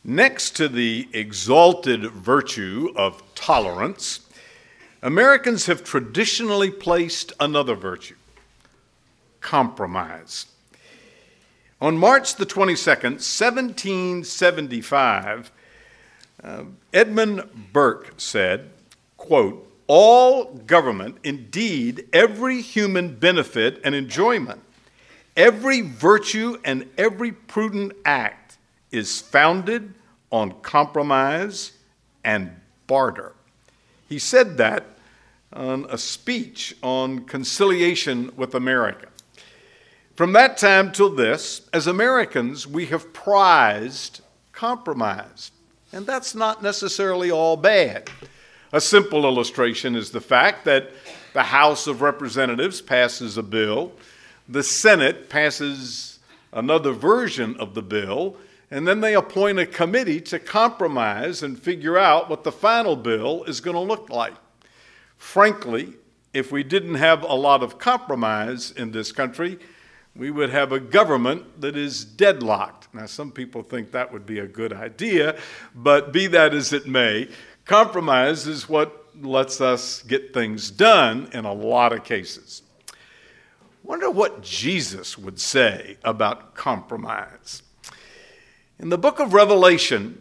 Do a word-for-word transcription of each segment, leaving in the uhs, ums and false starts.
Next to the exalted virtue of tolerance, Americans have traditionally placed another virtue: compromise. On March the twenty-second, seventeen seventy-five, uh, Edmund Burke said, quote, "All government, indeed every human benefit and enjoyment, every virtue and every prudent act is founded on compromise and barter." He said that on a speech on conciliation with America. From that time till this, as Americans, we have prized compromise, and that's not necessarily all bad. A simple illustration is the fact that the House of Representatives passes a bill, the Senate passes another version of the bill, and then they appoint a committee to compromise and figure out what the final bill is going to look like. Frankly, if we didn't have a lot of compromise in this country, we would have a government that is deadlocked. Now, some people think that would be a good idea, but be that as it may, compromise is what lets us get things done in a lot of cases. Wonder what Jesus would say about compromise. In the book of Revelation,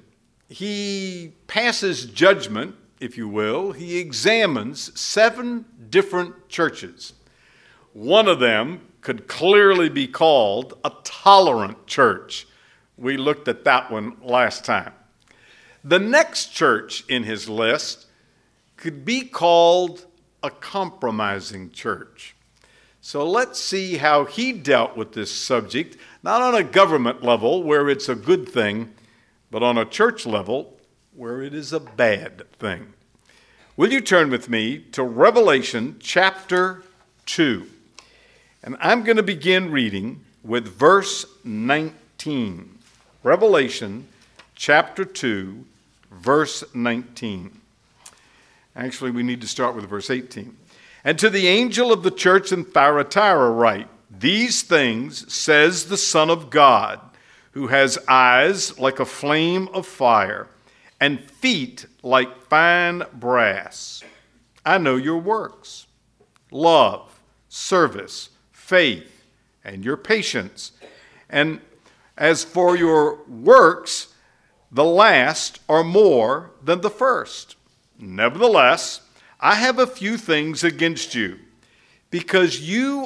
he passes judgment, if you will. He examines seven different churches. One of them could clearly be called a tolerant church. We looked at that one last time. The next church in his list could be called a compromising church. So let's see how he dealt with this subject, not on a government level where it's a good thing, but on a church level where it is a bad thing. Will you turn with me to Revelation chapter two? And I'm going to begin reading with verse nineteen. Revelation chapter two, verse nineteen. Actually, we need to start with verse eighteen. "And to the angel of the church in Thyatira write, These things says the Son of God, who has eyes like a flame of fire, and feet like fine brass. I know your works, love, service, faith, and your patience. And as for your works, the last are more than the first. Nevertheless, I have a few things against you, because you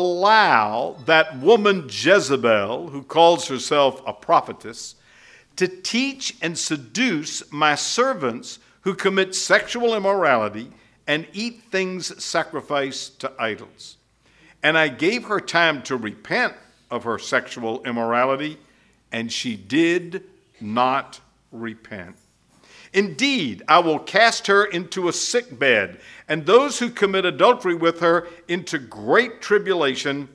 allow that woman Jezebel, who calls herself a prophetess, to teach and seduce my servants who commit sexual immorality and eat things sacrificed to idols. And I gave her time to repent of her sexual immorality, and she did not repent. Indeed, I will cast her into a sick bed, and those who commit adultery with her into great tribulation,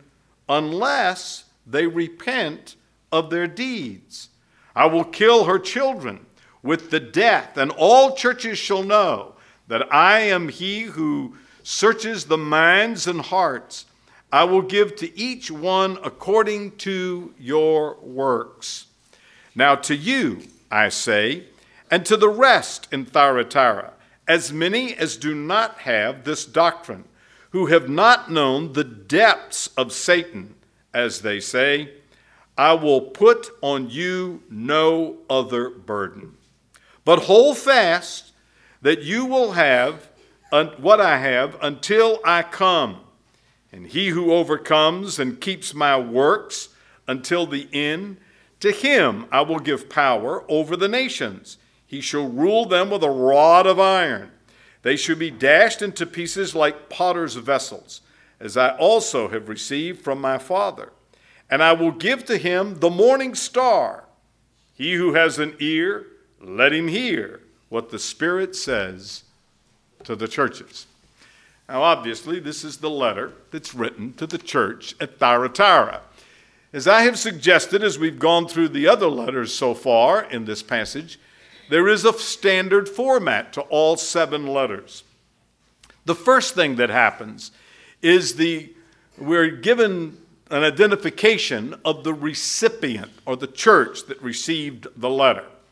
unless they repent of their deeds. I will kill her children with the death, and all churches shall know that I am he who searches the minds and hearts. I will give to each one according to your works. Now to you, I say, and to the rest in Thyatira, as many as do not have this doctrine, who have not known the depths of Satan, as they say, I will put on you no other burden. But hold fast that you will have what I have until I come. And he who overcomes and keeps my works until the end, to him I will give power over the nations. He shall rule them with a rod of iron. They shall be dashed into pieces like potter's vessels, as I also have received from my Father. And I will give to him the morning star. He who has an ear, let him hear what the Spirit says to the churches." Now, obviously, this is the letter that's written to the church at Thyatira. As I have suggested, as we've gone through the other letters so far in this passage, there is a standard format to all seven letters. The first thing that happens is the we're given an identification of the recipient or the church that received the letter.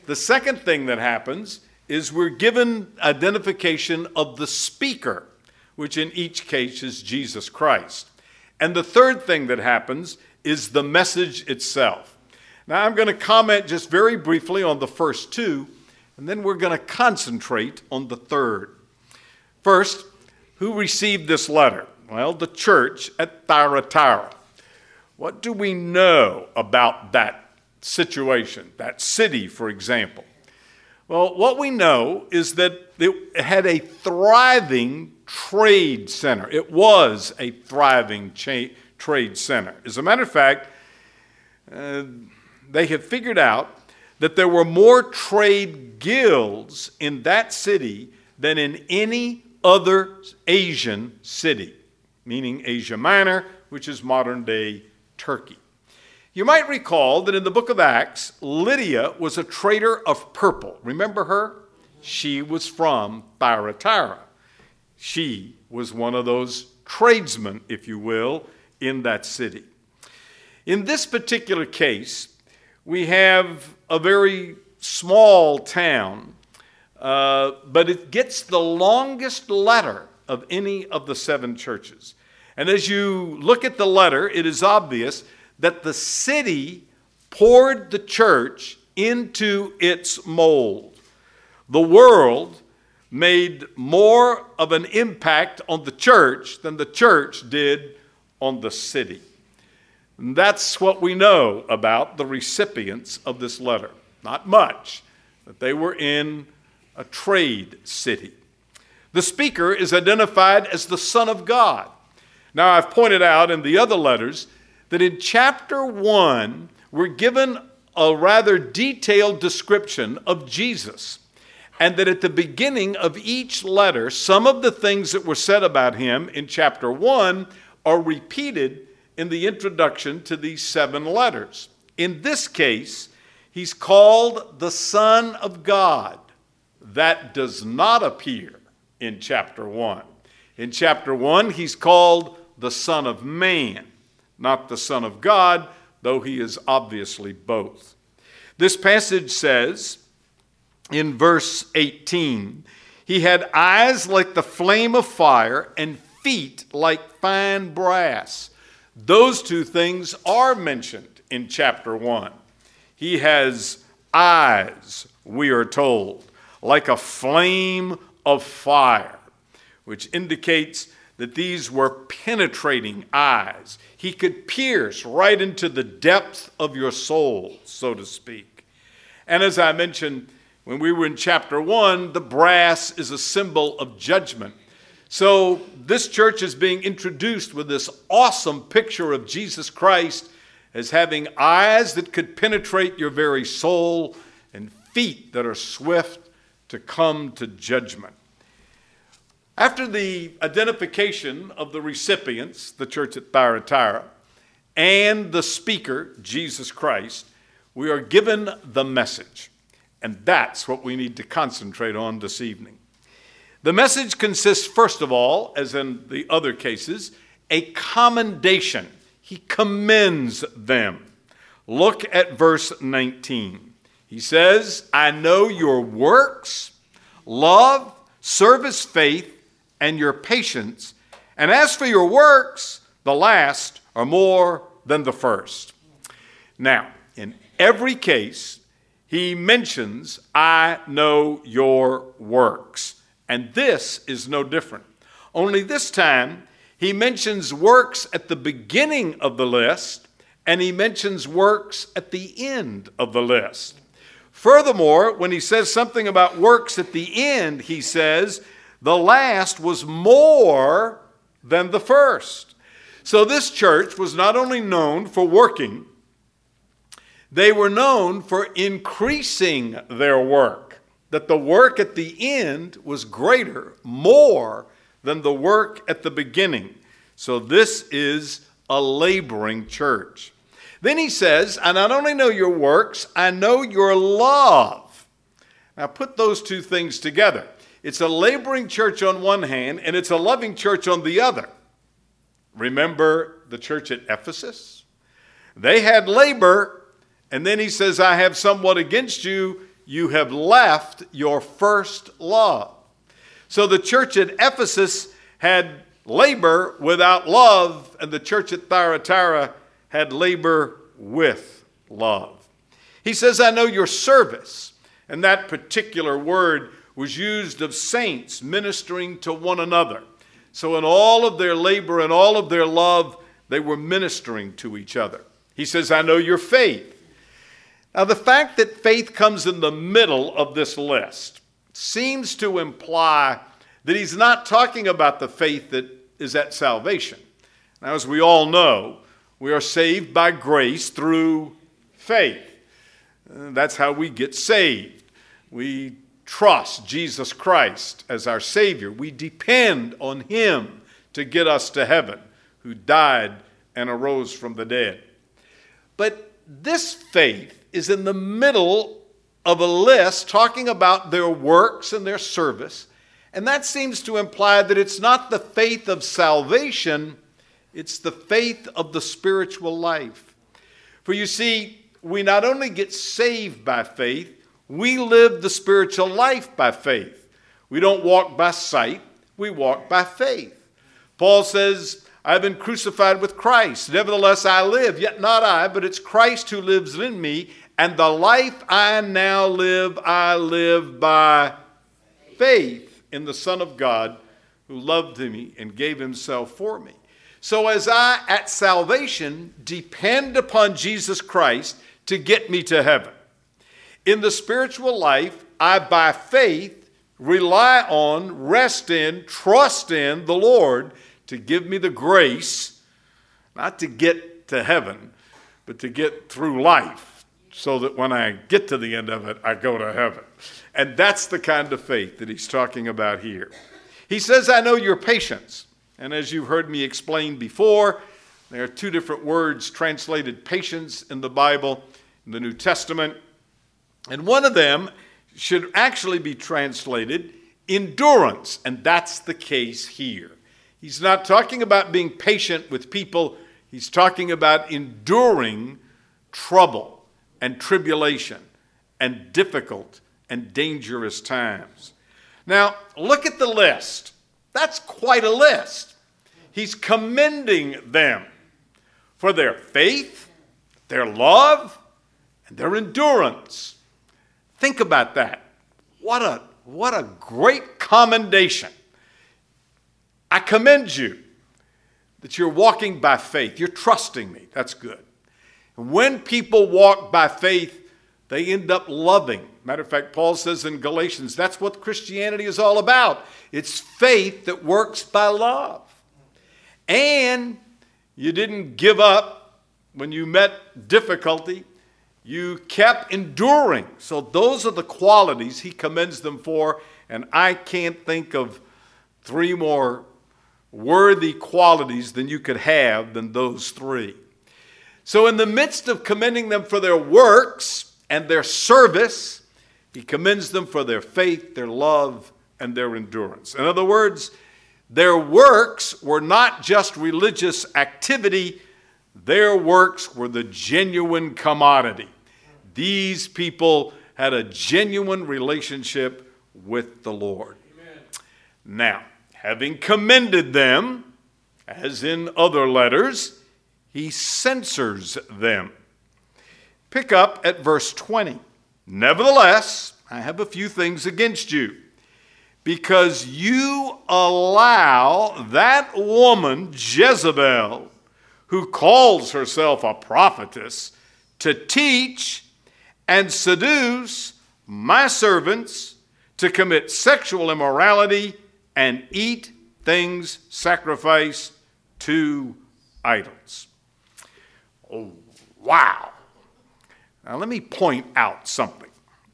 The second thing that happens is we're given identification of the speaker, which in each case is Jesus Christ. And the third thing that happens is the message itself. Now, I'm going to comment just very briefly on the first two, and then we're going to concentrate on the third. First, who received this letter? Well, the church at Thyatira. What do we know about that situation, that city, for example? Well, what we know is that it had a thriving trade center. It was a thriving cha- trade center. As a matter of fact, uh, they have figured out that there were more trade guilds in that city than in any other Asian city, meaning Asia Minor, which is modern-day Turkey. You might recall that in the book of Acts, Lydia was a trader of purple. Remember her? She was from Thyatira. She was one of those tradesmen, if you will, in that city. In this particular case, we have a very small town, uh, but it gets the longest letter of any of the seven churches. And as you look at the letter, it is obvious that the city poured the church into its mold. The world made more of an impact on the church than the church did on the city. And that's what we know about the recipients of this letter. Not much, but they were in a trade city. The speaker is identified as the Son of God. Now, I've pointed out in the other letters that in chapter one, we're given a rather detailed description of Jesus. And that at the beginning of each letter, some of the things that were said about him in chapter one are repeated in the introduction to these seven letters. In this case, he's called the Son of God. That does not appear in chapter one. In chapter one, he's called the Son of Man, not the Son of God, though he is obviously both. This passage says in verse eighteen, he had eyes like the flame of fire and feet like fine brass. Those two things are mentioned in chapter one. He has eyes, we are told, like a flame of fire, which indicates that these were penetrating eyes. He could pierce right into the depth of your soul, so to speak. And as I mentioned, when we were in chapter one, the brass is a symbol of judgment. So this church is being introduced with this awesome picture of Jesus Christ as having eyes that could penetrate your very soul and feet that are swift to come to judgment. After the identification of the recipients, the church at Thyatira, and the speaker, Jesus Christ, we are given the message. And that's what we need to concentrate on this evening. The message consists, first of all, as in the other cases, a commendation. He commends them. Look at verse nineteen. He says, I know your works, love, service, faith, and your patience. And as for your works, the last are more than the first. Now, in every case, he mentions, I know your works. And this is no different. Only this time, he mentions works at the beginning of the list, and he mentions works at the end of the list. Furthermore, when he says something about works at the end, he says, the last was more than the first. So this church was not only known for working, they were known for increasing their work. That the work at the end was greater, more than the work at the beginning. So this is a laboring church. Then he says, I not only know your works, I know your love. Now put those two things together. It's a laboring church on one hand, and it's a loving church on the other. Remember the church at Ephesus? They had labor, and then he says, I have somewhat against you. you have left your first love. So the church at Ephesus had labor without love, and the church at Thyatira had labor with love. He says, I know your service. And that particular word was used of saints ministering to one another. So in all of their labor and all of their love, they were ministering to each other. He says, I know your faith. Now, the fact that faith comes in the middle of this list seems to imply that he's not talking about the faith that is at salvation. Now, as we all know, we are saved by grace through faith. Uh, that's how we get saved. We trust Jesus Christ as our Savior. We depend on Him to get us to heaven, who died and arose from the dead. But this faith is in the middle of a list talking about their works and their service. And that seems to imply that it's not the faith of salvation, it's the faith of the spiritual life. For you see, we not only get saved by faith, we live the spiritual life by faith. We don't walk by sight, we walk by faith. Paul says, I have been crucified with Christ. Nevertheless, I live, yet not I, but it's Christ who lives in me. And the life I now live, I live by faith in the Son of God who loved me and gave himself for me. So as I, at salvation, depend upon Jesus Christ to get me to heaven, in the spiritual life, I, by faith, rely on, rest in, trust in the Lord to give me the grace, not to get to heaven, but to get through life, so that when I get to the end of it, I go to heaven. And that's the kind of faith that he's talking about here. He says, I know your patience. And as you've heard me explain before, there are two different words translated patience in the Bible, in the New Testament. And one of them should actually be translated endurance. And that's the case here. He's not talking about being patient with people. He's talking about enduring trouble and tribulation and difficult and dangerous times. Now, look at the list. That's quite a list. He's commending them for their faith, their love, and their endurance. Think about that. What a, what a great commendation. I commend you that you're walking by faith. You're trusting me. That's good. When people walk by faith, they end up loving. Matter of fact, Paul says in Galatians, that's what Christianity is all about. It's faith that works by love. And you didn't give up when you met difficulty. You kept enduring. So those are the qualities he commends them for. And I can't think of three more worthy qualities than you could have than those three. So in the midst of commending them for their works and their service, he commends them for their faith, their love, and their endurance. In other words, their works were not just religious activity. Their works were the genuine commodity. These people had a genuine relationship with the Lord. Amen. Now, having commended them, as in other letters, he censors them. Pick up at verse twenty. Nevertheless, I have a few things against you, because you allow that woman, Jezebel, who calls herself a prophetess, to teach and seduce my servants to commit sexual immorality and eat things sacrificed to idols. Oh, wow. Now let me point out something.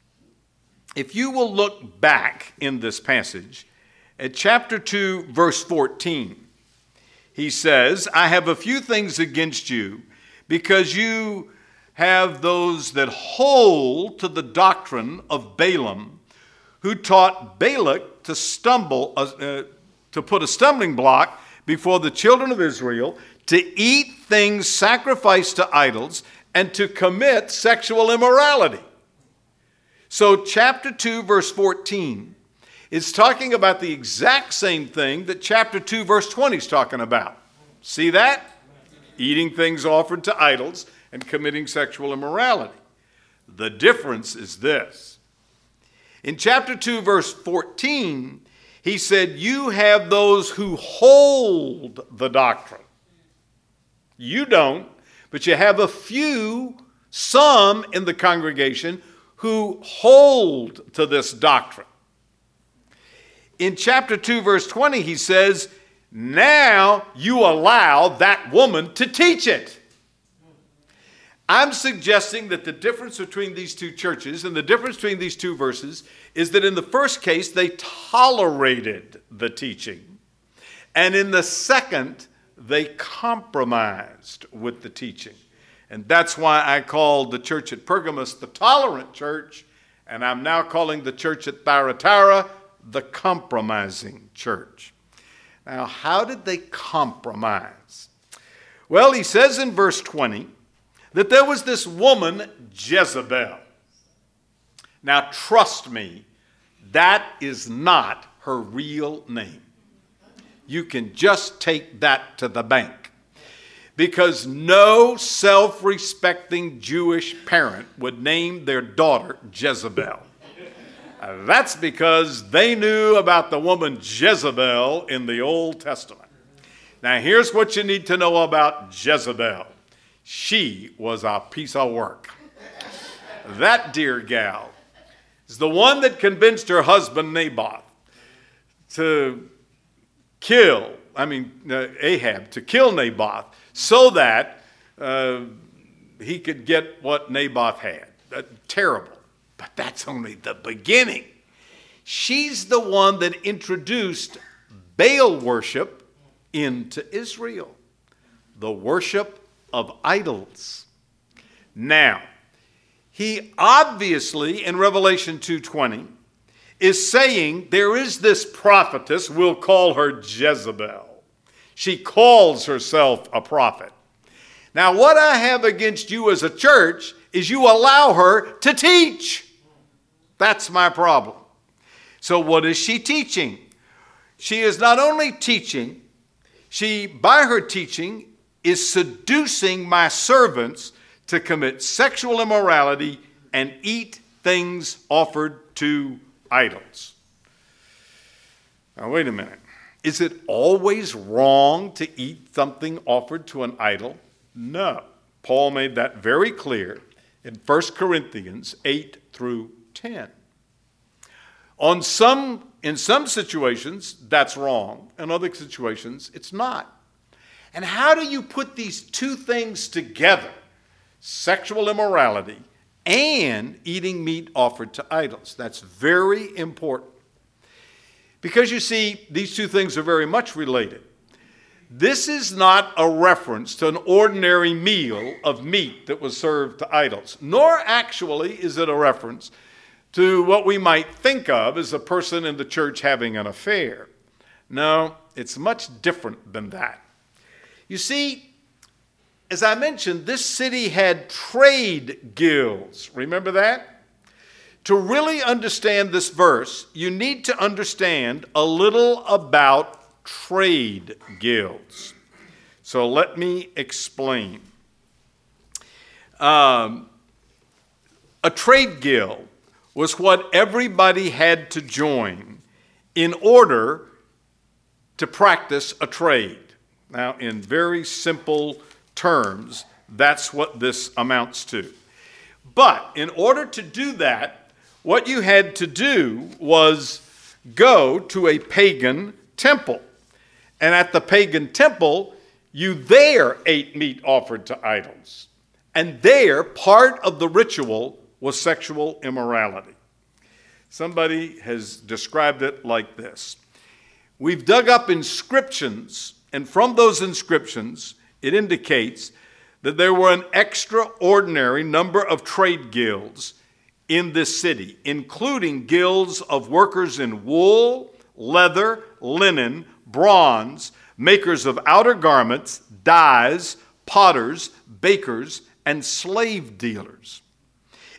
If you will look back in this passage at chapter two, verse fourteen, he says, I have a few things against you because you have those that hold to the doctrine of Balaam, who taught Balak to stumble, uh, to put a stumbling block before the children of Israel, to eat things sacrificed to idols, and to commit sexual immorality. So chapter two, verse fourteen is talking about the exact same thing that chapter two, verse twenty is talking about. See that? Eating things offered to idols and committing sexual immorality. The difference is this. In chapter two, verse fourteen, he said, you have those who hold the doctrine. You don't, but you have a few, some in the congregation who hold to this doctrine. In chapter two, verse twenty, he says, now you allow that woman to teach it. I'm suggesting that the difference between these two churches and the difference between these two verses is that in the first case, they tolerated the teaching. And in the second, they compromised with the teaching. And that's why I called the church at Pergamos the tolerant church, and I'm now calling the church at Thyatira the compromising church. Now, how did they compromise? Well, he says in verse twenty that there was this woman, Jezebel. Now, trust me, that is not her real name. You can just take that to the bank. Because no self-respecting Jewish parent would name their daughter Jezebel. Uh, that's because they knew about the woman Jezebel in the Old Testament. Now, here's what you need to know about Jezebel. She was a piece of work. That dear gal is the one that convinced her husband Naboth to kill, I mean, uh, Ahab, to kill Naboth so that uh, he could get what Naboth had. Uh, terrible. But that's only the beginning. She's the one that introduced Baal worship into Israel, the worship of idols. Now, he obviously, in Revelation two twenty, is saying there is this prophetess, we'll call her Jezebel. She calls herself a prophet. Now, what I have against you as a church is you allow her to teach. That's my problem. So what is she teaching? She is not only teaching, she, by her teaching, is seducing my servants to commit sexual immorality and eat things offered to idols. Now, wait a minute. Is it always wrong to eat something offered to an idol? No. Paul made that very clear in First Corinthians eight through ten. On some, in some situations, that's wrong. In other situations, it's not. And how do you put these two things together? Sexual immorality and eating meat offered to idols. That's very important. Because you see, these two things are very much related. This is not a reference to an ordinary meal of meat that was served to idols, nor actually is it a reference to what we might think of as a person in the church having an affair. No, it's much different than that. You see, as I mentioned, this city had trade guilds. Remember that? To really understand this verse, you need to understand a little about trade guilds. So let me explain. Um, a trade guild was what everybody had to join in order to practice a trade. Now, in very simple terms, that's what this amounts to. But in order to do that, what you had to do was go to a pagan temple. And at the pagan temple, you there ate meat offered to idols. And there, part of the ritual was sexual immorality. Somebody has described it like this. We've dug up inscriptions, and from those inscriptions, it indicates that there were an extraordinary number of trade guilds in this city, including guilds of workers in wool, leather, linen, bronze, makers of outer garments, dyes, potters, bakers, and slave dealers.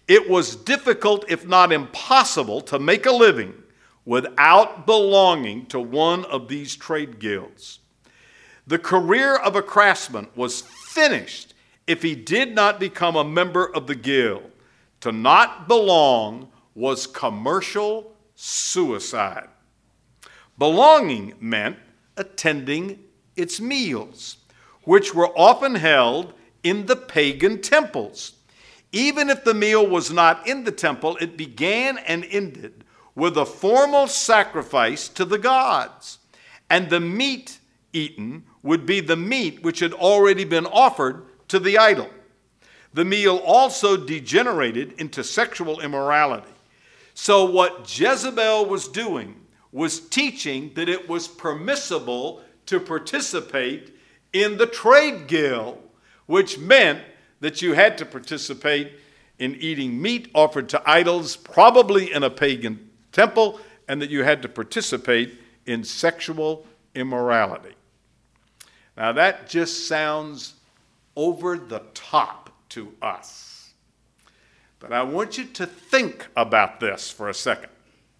it was difficult, if not impossible, to make a living without belonging to one of these trade guilds. The career of a craftsman was finished if he did not become a member of the guild. To not belong was commercial suicide. Belonging meant attending its meals, which were often held in the pagan temples. Even if the meal was not in the temple, it began and ended with a formal sacrifice to the gods. And the meat eaten would be the meat which had already been offered to the idol. The meal also degenerated into sexual immorality. So what Jezebel was doing was teaching that it was permissible to participate in the trade guild, which meant that you had to participate in eating meat offered to idols, probably in a pagan temple, and that you had to participate in sexual immorality. Now that just sounds over the top to us. But I want you to think about this for a second.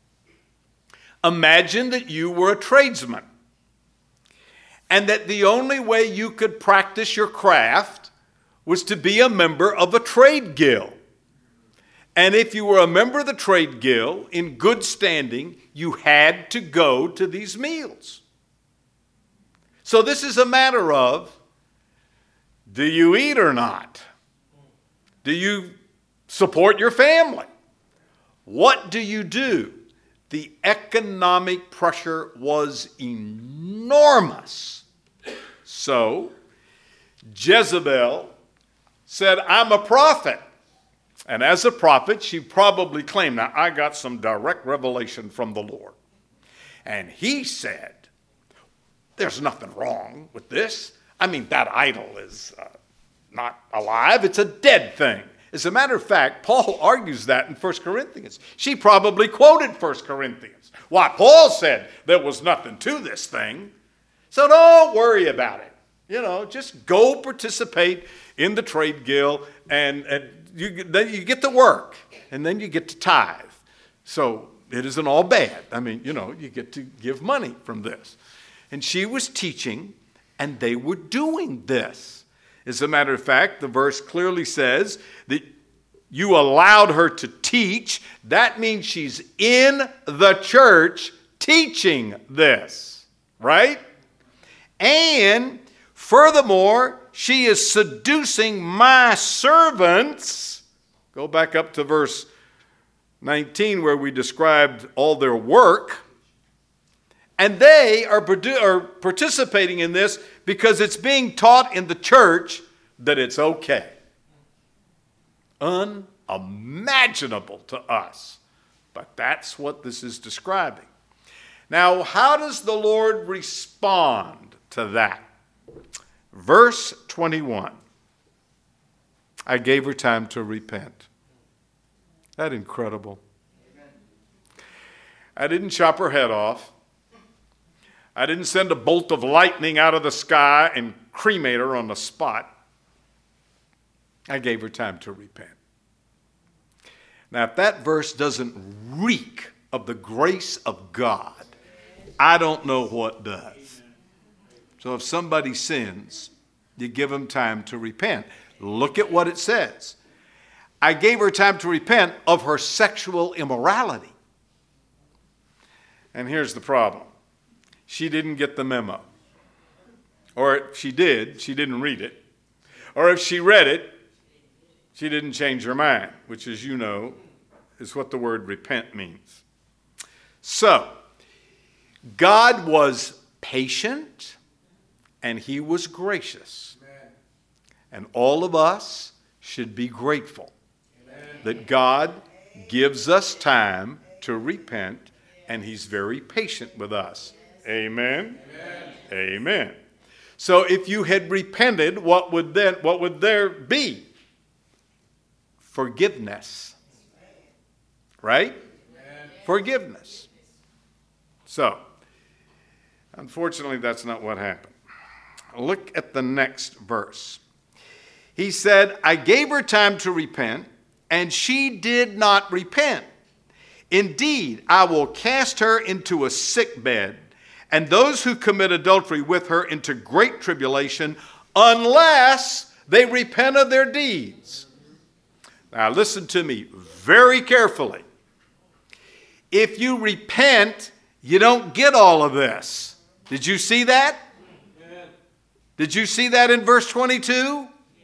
Imagine that you were a tradesman, and that the only way you could practice your craft was to be a member of a trade guild. And if you were a member of the trade guild in good standing, you had to go to these meals. So this is a matter of, do you eat or not? Do you support your family? What do you do? The economic pressure was enormous. So Jezebel said, I'm a prophet. And as a prophet, she probably claimed, now I got some direct revelation from the Lord. And he said, there's nothing wrong with this. I mean, that idol is uh, not alive. It's a dead thing. As a matter of fact, Paul argues that in First Corinthians. She probably quoted First Corinthians. Why, Paul said there was nothing to this thing. So don't worry about it. You know, just go participate in the trade guild, and, and you, then you get to work, and then you get to tithe. So it isn't all bad. I mean, you know, you get to give money from this. And she was teaching, and they were doing this. As a matter of fact, the verse clearly says that you allowed her to teach. That means she's in the church teaching this, right? And furthermore, she is seducing my servants. Go back up to verse nineteen where we described all their work. And they are, produ- are participating in this because it's being taught in the church that it's okay. Unimaginable to us. But that's what this is describing. Now, how does the Lord respond to that? Verse twenty-one. I gave her time to repent. Isn't that incredible? I didn't chop her head off. I didn't send a bolt of lightning out of the sky and cremate her on the spot. I gave her time to repent. Now, if that verse doesn't reek of the grace of God, I don't know what does. So if somebody sins, you give them time to repent. Look at what it says. I gave her time to repent of her sexual immorality. And here's the problem. She didn't get the memo. Or if she did, she didn't read it. Or if she read it, she didn't change her mind, which, as you know, is what the word repent means. So, God was patient and he was gracious. Amen. And all of us should be grateful. Amen. That God gives us time to repent and he's very patient with us. Amen? Amen. Amen. So if you had repented, what would then what would there be? Forgiveness. Right? Amen. Forgiveness. So, unfortunately, that's not what happened. Look at the next verse. He said, I gave her time to repent, and she did not repent. Indeed, I will cast her into a sick bed, and those who commit adultery with her into great tribulation, unless they repent of their deeds. Now listen to me very carefully. If you repent, you don't get all of this. Did you see that? Did you see that in verse twenty-two?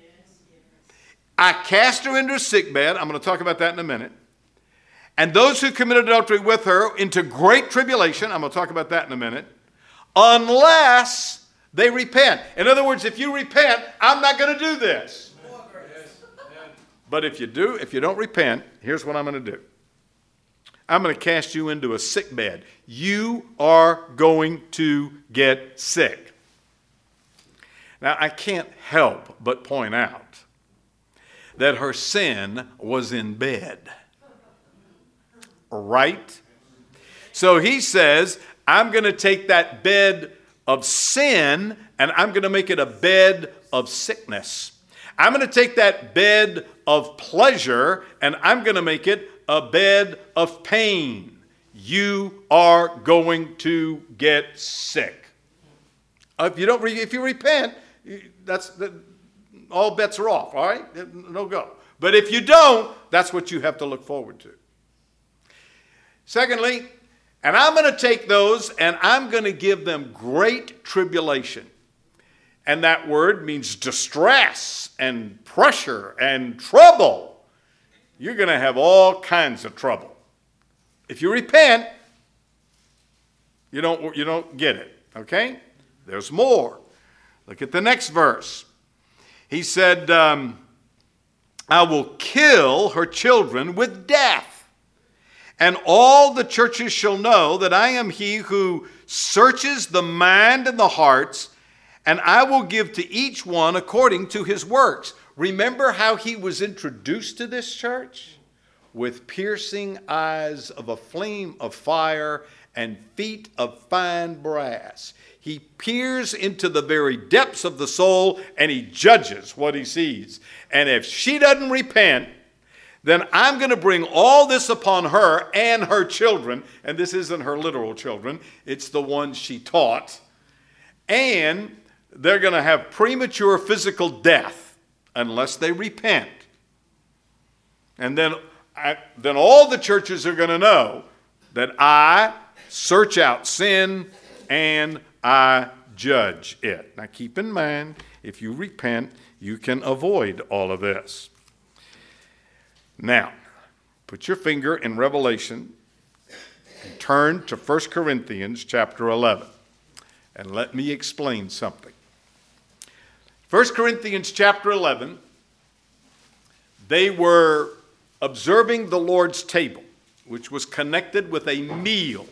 I cast her into a sick bed. I'm going to talk about that in a minute. And those who committed adultery with her into great tribulation. I'm going to talk about that in a minute. Unless they repent. In other words, if you repent, I'm not going to do this. But if you do, if you don't repent, here's what I'm going to do. I'm going to cast you into a sick bed. You are going to get sick. Now, I can't help but point out that her sin was in bed. Right? So he says, I'm going to take that bed of sin and I'm going to make it a bed of sickness. I'm going to take that bed of pleasure and I'm going to make it a bed of pain. You are going to get sick. If you don't, re- if you repent, that's that, all bets are off. All right, no go. But if you don't, that's what you have to look forward to. Secondly, and I'm going to take those and I'm going to give them great tribulation. And that word means distress and pressure and trouble. You're going to have all kinds of trouble. If you repent, you don't, you don't get it, okay? There's more. Look at the next verse. He said, um, I will kill her children with death. And all the churches shall know that I am he who searches the mind and the hearts, and I will give to each one according to his works. Remember how he was introduced to this church? With piercing eyes of a flame of fire and feet of fine brass. He peers into the very depths of the soul and he judges what he sees. And if she doesn't repent, then I'm going to bring all this upon her and her children. And this isn't her literal children. It's the ones she taught. And they're going to have premature physical death unless they repent. And then, I, then all the churches are going to know that I search out sin and I judge it. Now keep in mind, if you repent, you can avoid all of this. Now, put your finger in Revelation and turn to First Corinthians chapter eleven. And let me explain something. First Corinthians chapter eleven, they were observing the Lord's table, which was connected with a meal.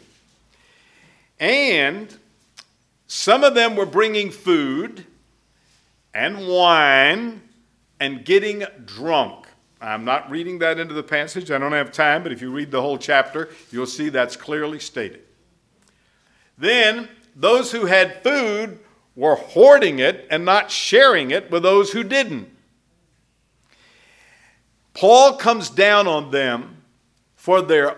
And some of them were bringing food and wine and getting drunk. I'm not reading that into the passage. I don't have time, but if you read the whole chapter, you'll see that's clearly stated. Then those who had food were hoarding it and not sharing it with those who didn't. Paul comes down on them for their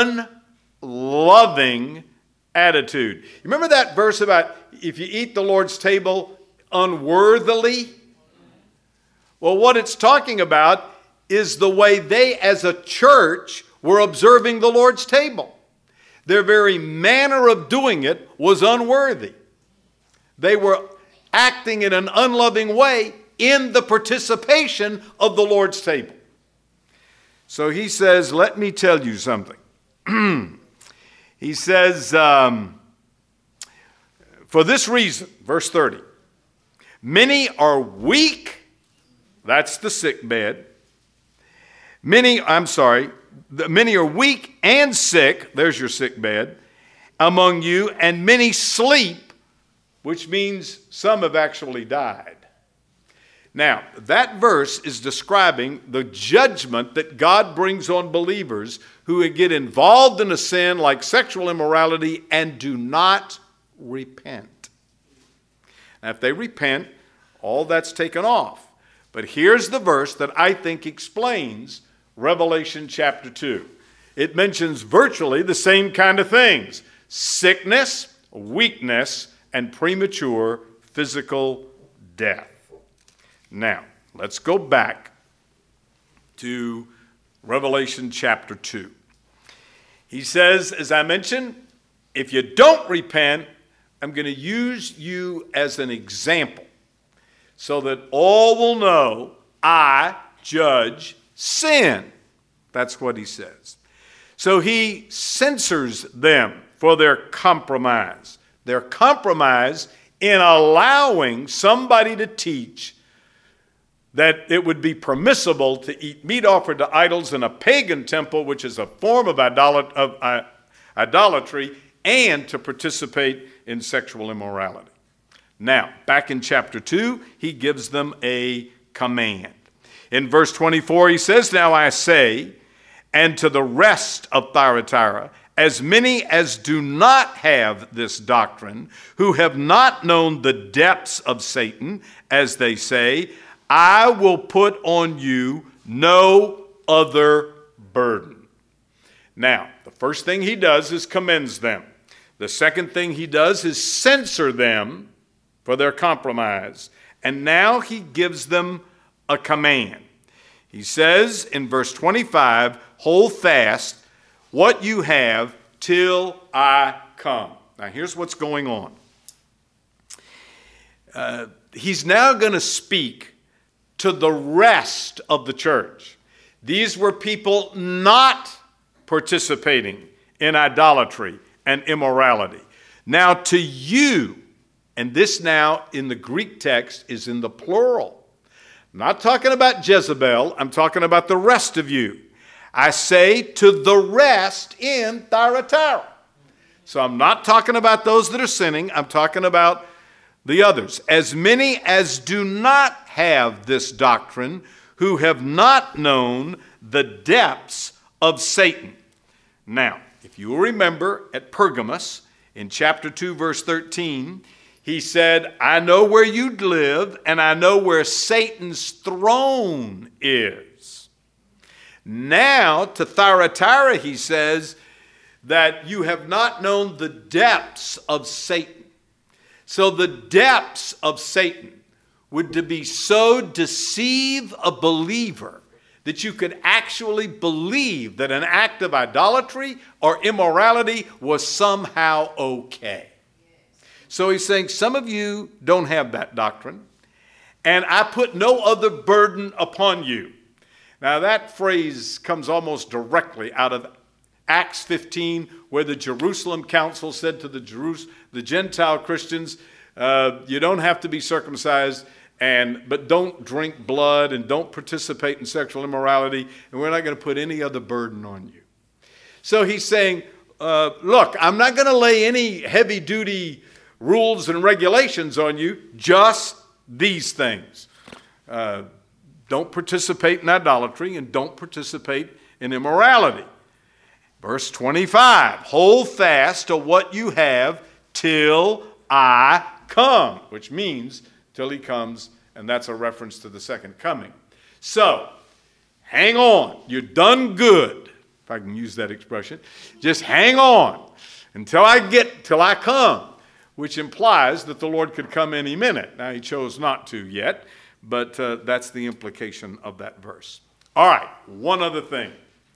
unloving attitude. You remember that verse about if you eat the Lord's table unworthily? Well, what it's talking about is the way they as a church were observing the Lord's table. Their very manner of doing it was unworthy. They were acting in an unloving way in the participation of the Lord's table. So he says, let me tell you something. He says, um, for this reason, verse thirty, many are weak, that's the sick bed. Many, I'm sorry, many are weak and sick, there's your sick bed, among you, and many sleep, which means some have actually died. Now, that verse is describing the judgment that God brings on believers who get involved in a sin like sexual immorality and do not repent. Now, if they repent, all that's taken off. But here's the verse that I think explains Revelation chapter two. It mentions virtually the same kind of things: sickness, weakness, and premature physical death. Now, let's go back to Revelation chapter two. He says, as I mentioned, if you don't repent, I'm going to use you as an example so that all will know I judge sin. That's what he says. So he censors them for their compromise. Their compromise in allowing somebody to teach that it would be permissible to eat meat offered to idols in a pagan temple, which is a form of, idolat- of uh, idolatry, and to participate in sexual immorality. Now, back in chapter two, he gives them a command. In verse twenty-four, he says, "Now I say, and to the rest of Thyatira, as many as do not have this doctrine, who have not known the depths of Satan, as they say, I will put on you no other burden." Now, the first thing he does is commends them. The second thing he does is censor them for their compromise. And now he gives them a command. He says in verse twenty-five, "Hold fast what you have till I come." Now here's what's going on. Uh, he's now going to speak to the rest of the church. These were people not participating in idolatry and immorality. Now to you, and this now in the Greek text is in the plural. I'm not talking about Jezebel, I'm talking about the rest of you. I say to the rest in Thyatira. So I'm not talking about those that are sinning, I'm talking about the others. As many as do not have this doctrine, who have not known the depths of Satan. Now, if you will remember at Pergamos, in chapter two, verse thirteen, he said, "I know where you live, and I know where Satan's throne is." Now, to Thyatira, he says that you have not known the depths of Satan. So the depths of Satan would to be so deceive a believer that you could actually believe that an act of idolatry or immorality was somehow okay. So he's saying some of you don't have that doctrine, and I put no other burden upon you. Now that phrase comes almost directly out of Acts fifteen, where the Jerusalem council said to the, Jerus- the Gentile Christians, uh, you don't have to be circumcised, and but don't drink blood and don't participate in sexual immorality, and we're not going to put any other burden on you. So he's saying, uh, look, I'm not going to lay any heavy-duty rules and regulations on you, just these things. Uh, don't participate in idolatry and don't participate in immorality. Verse twenty-five, "Hold fast to what you have till I come," which means till he comes, and that's a reference to the second coming. So, hang on. You're done good, if I can use that expression. Just hang on until I get, till I come, which implies that the Lord could come any minute. Now, he chose not to yet, but uh, that's the implication of that verse. All right, one other thing.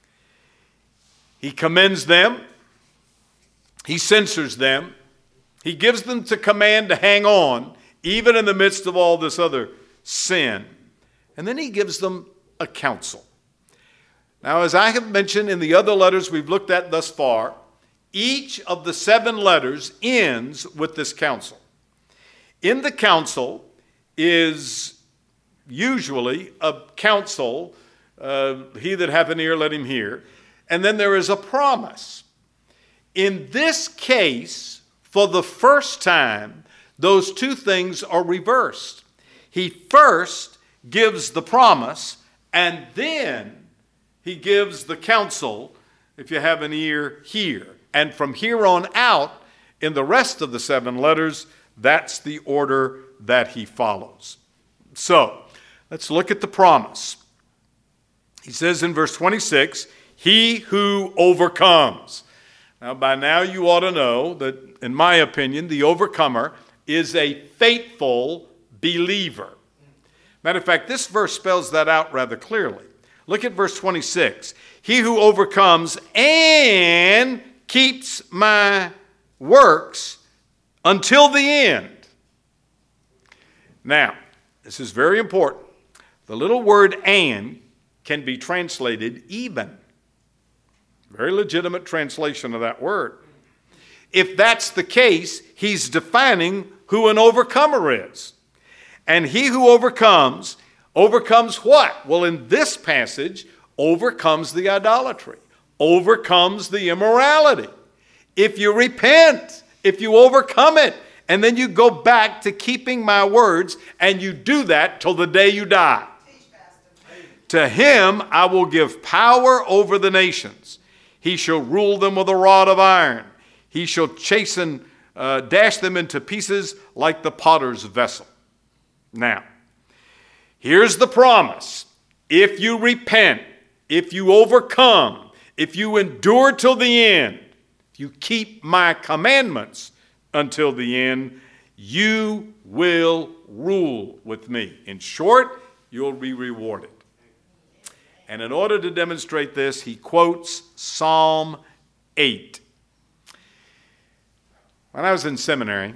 He commends them. He censors them. He gives them to command to hang on, even in the midst of all this other sin. And then he gives them a counsel. Now, as I have mentioned in the other letters we've looked at thus far, each of the seven letters ends with this counsel. In the counsel is usually a counsel, uh, he that hath an ear, let him hear. And then there is a promise. In this case, for the first time, those two things are reversed. He first gives the promise, and then he gives the counsel, if you have an ear, hear. And from here on out, in the rest of the seven letters, that's the order that he follows. So, let's look at the promise. He says in verse twenty-six, he who overcomes. Now, by now you ought to know that, in my opinion, the overcomer is a faithful believer. Matter of fact, this verse spells that out rather clearly. Look at verse twenty-six. He who overcomes and keeps my works until the end. Now, this is very important. The little word and can be translated even. Very legitimate translation of that word. If that's the case, he's defining who an overcomer is. And he who overcomes, overcomes what? Well, in this passage, overcomes the idolatry, overcomes the immorality. If you repent, if you overcome it, and then you go back to keeping my words, and you do that till the day you die. To him I will give power over the nations. He shall rule them with a rod of iron. He shall chasten, uh, dash them into pieces like the potter's vessel. Now, here's the promise. If you repent, if you overcome, if you endure till the end, if you keep my commandments until the end, you will rule with me. In short, you'll be rewarded. And in order to demonstrate this, he quotes Psalm eight. When I was in seminary,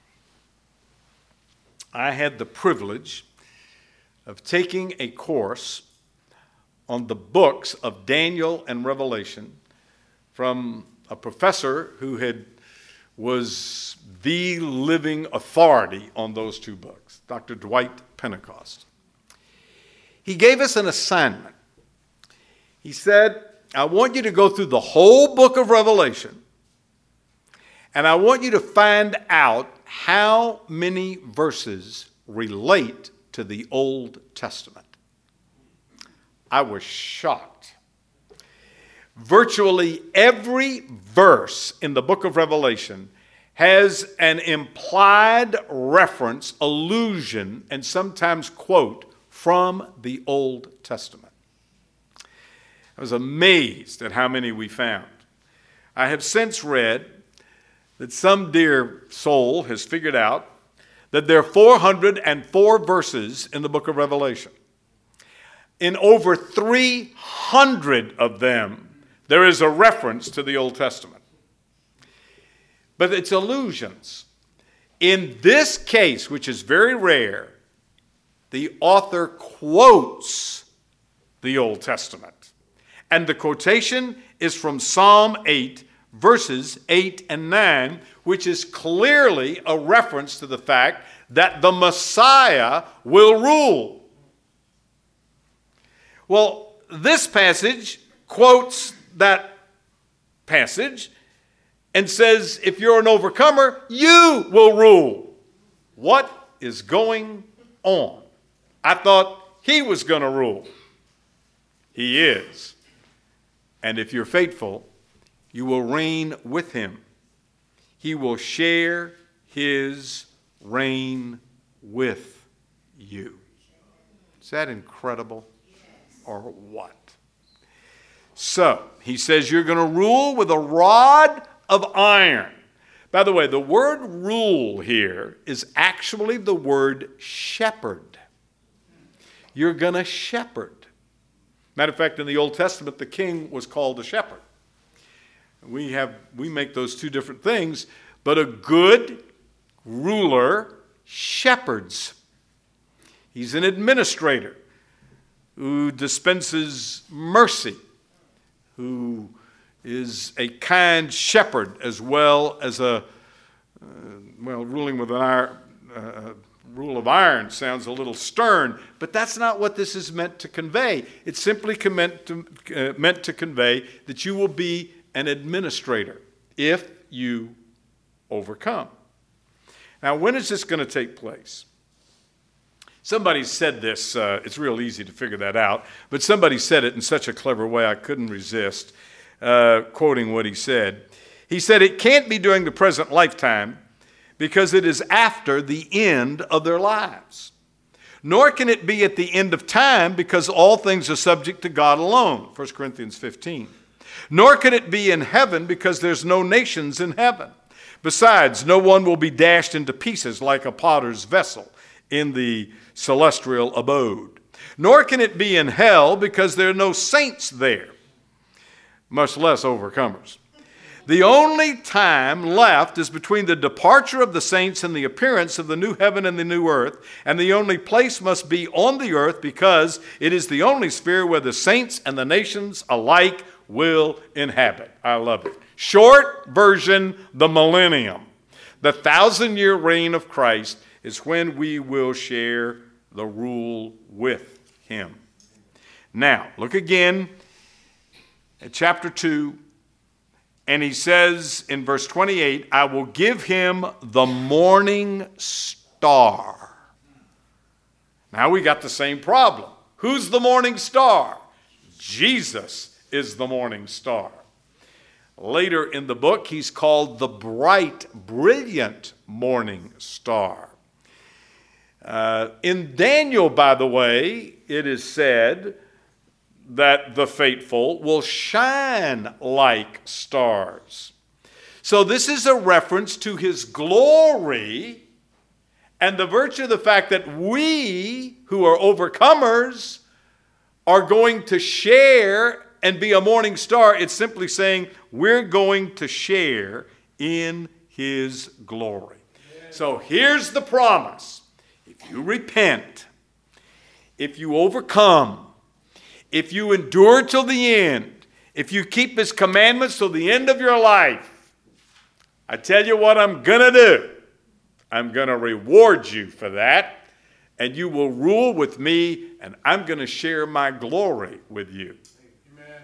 I had the privilege of taking a course on the books of Daniel and Revelation from a professor who had was the living authority on those two books, Doctor Dwight Pentecost. He gave us an assignment. He said, I want you to go through the whole book of Revelation, and I want you to find out how many verses relate to the Old Testament. I was shocked. Virtually every verse in the book of Revelation has an implied reference, allusion, and sometimes quote from the Old Testament. I was amazed at how many we found. I have since read that some dear soul has figured out that there are four hundred four verses in the book of Revelation. In over three hundred of them, there is a reference to the Old Testament. But it's allusions. In this case, which is very rare, the author quotes the Old Testament. And the quotation is from Psalm eight, verses eight and nine, which is clearly a reference to the fact that the Messiah will rule. Well, this passage quotes that passage and says, if you're an overcomer, you will rule. What is going on? I thought he was going to rule. He is. And if you're faithful, you will reign with him. He will share his reign with you. Is that incredible? Or what? So, he says you're going to rule with a rod of iron. By the way, the word rule here is actually the word shepherd. You're going to shepherd. Matter of fact, in the Old Testament, the king was called a shepherd. We have we make those two different things, but a good ruler shepherds. He's an administrator who dispenses mercy, who is a kind shepherd as well as a, uh, well, ruling with an iron, uh, rule of iron sounds a little stern, but that's not what this is meant to convey. It's simply meant to, uh, meant to convey that you will be an administrator if you overcome. Now, when is this going to take place? Somebody said this, uh, it's real easy to figure that out, but somebody said it in such a clever way I couldn't resist uh, quoting what he said. He said, it can't be during the present lifetime because it is after the end of their lives. Nor can it be at the end of time, because all things are subject to God alone, First Corinthians fifteen. Nor can it be in heaven, because there's no nations in heaven. Besides, no one will be dashed into pieces like a potter's vessel in the celestial abode. Nor can it be in hell, because there are no saints there, much less overcomers. The only time left is between the departure of the saints and the appearance of the new heaven and the new earth, and the only place must be on the earth, because it is the only sphere where the saints and the nations alike will inhabit. I love it. Short version, the millennium. The thousand-year reign of Christ is when we will share the rule with him. Now, look again at chapter two, and he says in verse twenty-eight, I will give him the morning star. Now we got the same problem. Who's the morning star? Jesus is the morning star. Later in the book, he's called the bright, brilliant morning star. Uh, in Daniel, by the way, it is said that the faithful will shine like stars. So this is a reference to his glory and the virtue of the fact that we, who are overcomers, are going to share and be a morning star. It's simply saying we're going to share in his glory. Yeah. So here's the promise. If you repent, if you overcome, if you endure till the end, if you keep his commandments till the end of your life, I tell you what I'm going to do. I'm going to reward you for that, and you will rule with me, and I'm going to share my glory with you. Amen.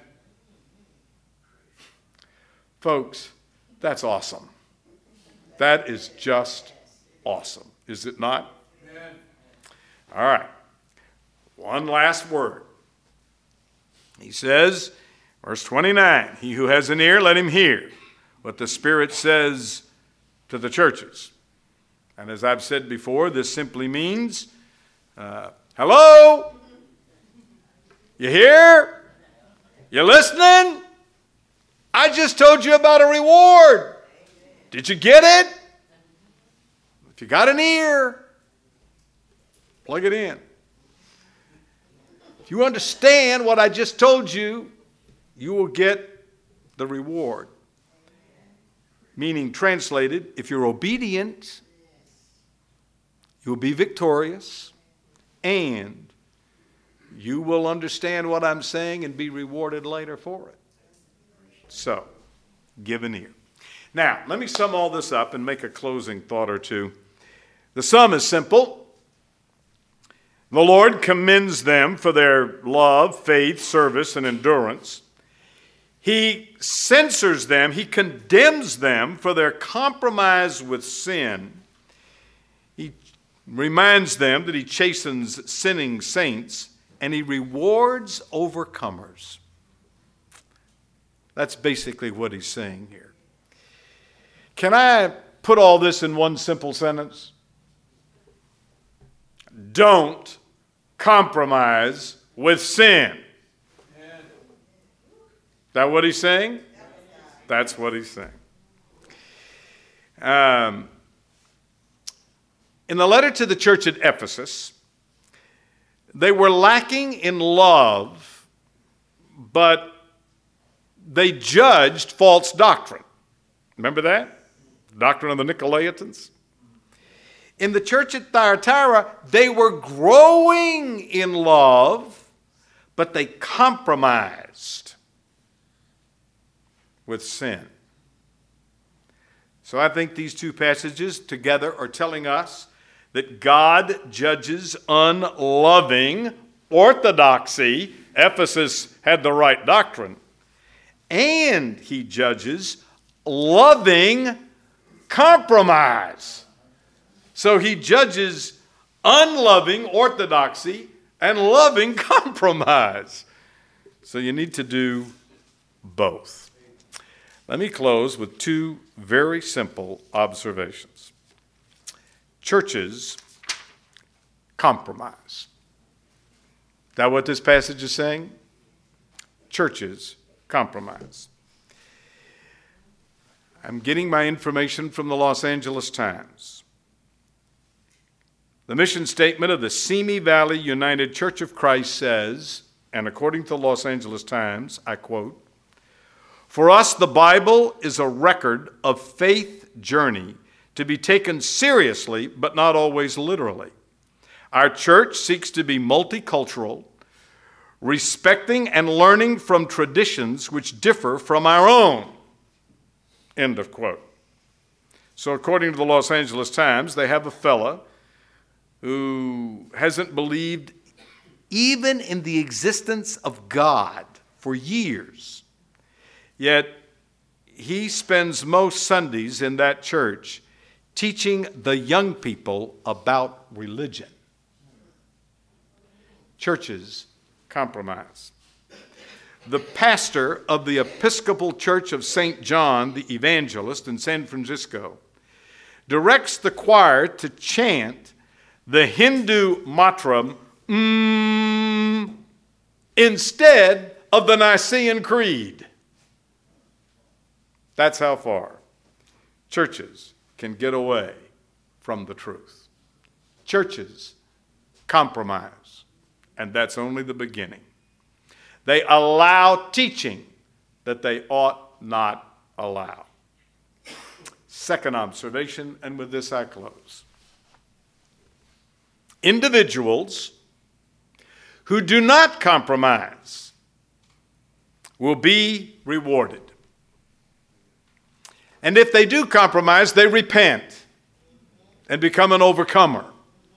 Folks, that's awesome. That is just awesome, is it not? Amen. All right. One last word. He says, verse twenty-nine, he who has an ear, let him hear what the Spirit says to the churches. And as I've said before, this simply means, uh, hello? You here? You listening? I just told you about a reward. Did you get it? If you got an ear, plug it in. If you understand what I just told you, you will get the reward. Meaning, translated, if you're obedient, you'll be victorious, and you will understand what I'm saying and be rewarded later for it. So, give an ear. Now, let me sum all this up and make a closing thought or two. The sum is simple. The Lord commends them for their love, faith, service, and endurance. He censors them, he condemns them for their compromise with sin. He reminds them that he chastens sinning saints, and he rewards overcomers. That's basically what he's saying here. Can I put all this in one simple sentence? Don't compromise with sin. Is that what he's saying? That's what he's saying. Um, in the letter to the church at Ephesus, they were lacking in love, but they judged false doctrine. Remember that? Doctrine of the Nicolaitans. In the church at Thyatira, they were growing in love, but they compromised with sin. So I think these two passages together are telling us that God judges unloving orthodoxy. Ephesus had the right doctrine. And he judges loving compromise. So he judges unloving orthodoxy and loving compromise. So you need to do both. Let me close with two very simple observations. Churches compromise. Is that what this passage is saying? Churches compromise. I'm getting my information from the Los Angeles Times. The mission statement of the Simi Valley United Church of Christ says, and according to the Los Angeles Times, I quote, "For us, the Bible is a record of faith journey to be taken seriously, but not always literally. Our church seeks to be multicultural, respecting and learning from traditions which differ from our own." End of quote. So according to the Los Angeles Times, they have a fella who hasn't believed even in the existence of God for years. Yet he spends most Sundays in that church teaching the young people about religion. Churches compromise. The pastor of the Episcopal Church of Saint John the Evangelist in San Francisco directs the choir to chant the Hindu mantra mm, instead of the Nicene Creed. That's how far churches can get away from the truth. Churches compromise, and that's only the beginning. They allow teaching that they ought not allow. Second observation, and with this I close. Individuals who do not compromise will be rewarded. And if they do compromise, they repent and become an overcomer.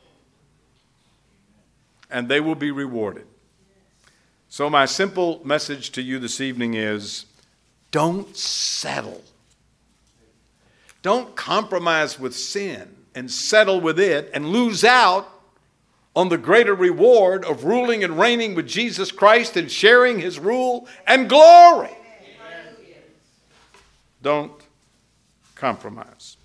And they will be rewarded. So my simple message to you this evening is, don't settle. Don't compromise with sin and settle with it and lose out on the greater reward of ruling and reigning with Jesus Christ and sharing his rule and glory. Don't compromise.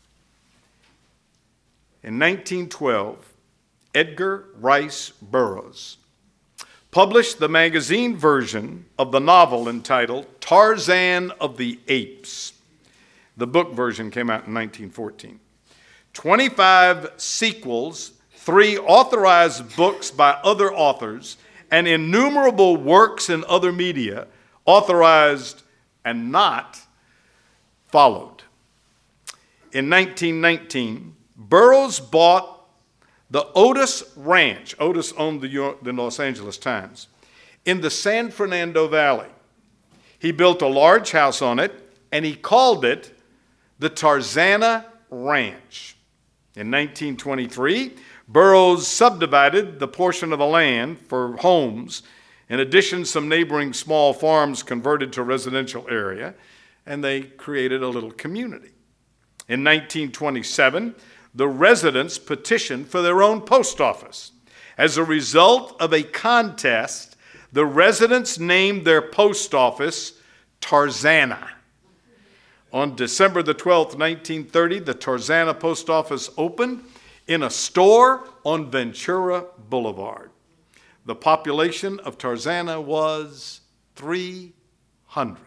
In nineteen twelve, Edgar Rice Burroughs published the magazine version of the novel entitled Tarzan of the Apes. The book version came out in nineteen fourteen. twenty-five sequels, three authorized books by other authors, and innumerable works in other media, authorized and not, followed. In nineteen nineteen, Burroughs bought the Otis Ranch. Otis owned the, the Los Angeles Times in the San Fernando Valley. He built a large house on it, and he called it the Tarzana Ranch. In nineteen twenty-three, Burroughs subdivided the portion of the land for homes. In addition, some neighboring small farms converted to a residential area, and they created a little community. In nineteen twenty-seven, the residents petitioned for their own post office. As a result of a contest, the residents named their post office Tarzana. On December the twelfth, nineteen thirty, the Tarzana post office opened in a store on Ventura Boulevard. The population of Tarzana was three hundred.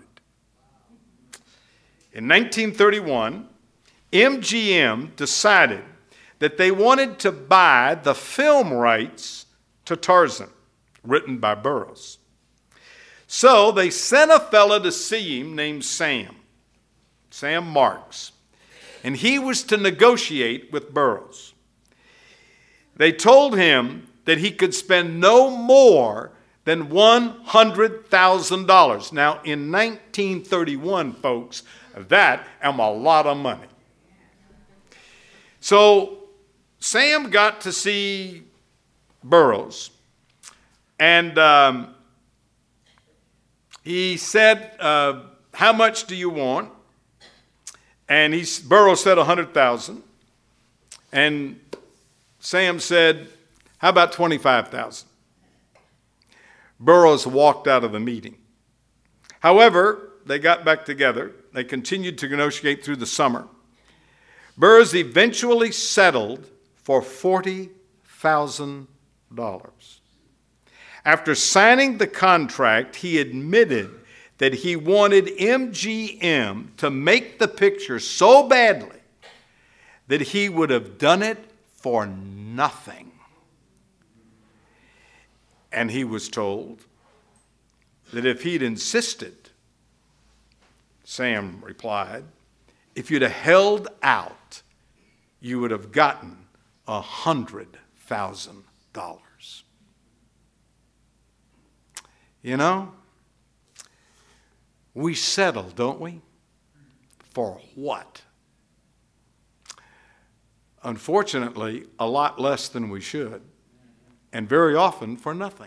In nineteen thirty-one, M G M decided that they wanted to buy the film rights to Tarzan, written by Burroughs. So they sent a fella to see him named Sam, Sam Marks, and he was to negotiate with Burroughs. They told him that he could spend no more than one hundred thousand dollars. Now, in nineteen thirty-one, folks, that am a lot of money. So Sam got to see Burroughs, and um, he said, uh, how much do you want? And he, Burroughs said one hundred thousand dollars. And Sam said, how about twenty-five thousand dollars? Burroughs walked out of the meeting. However, they got back together. They continued to negotiate through the summer. Burroughs eventually settled for forty thousand dollars. After signing the contract, he admitted that he wanted M G M to make the picture so badly that he would have done it for nothing. And he was told that if he'd insisted, Sam replied, if you'd have held out, you would have gotten a hundred thousand dollars. You know, we settle, don't we? For what? Unfortunately, a lot less than we should, and very often for nothing.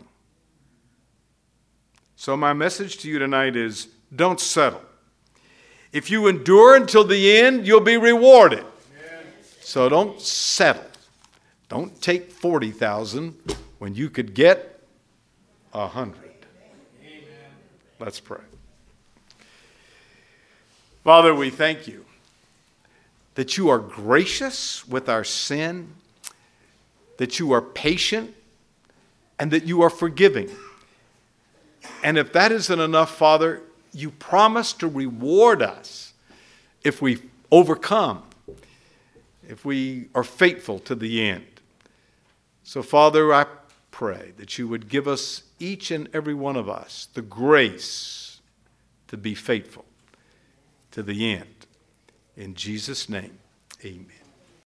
So my message to you tonight is, don't settle. If you endure until the end, you'll be rewarded. So don't settle. Don't take forty thousand when you could get a hundred. Let's pray. Father, we thank you that you are gracious with our sin, that you are patient, and that you are forgiving. And if that isn't enough, Father, you promise to reward us if we overcome, if we are faithful to the end. So, Father, I pray that you would give us, each and every one of us, the grace to be faithful to the end. In Jesus' name, amen.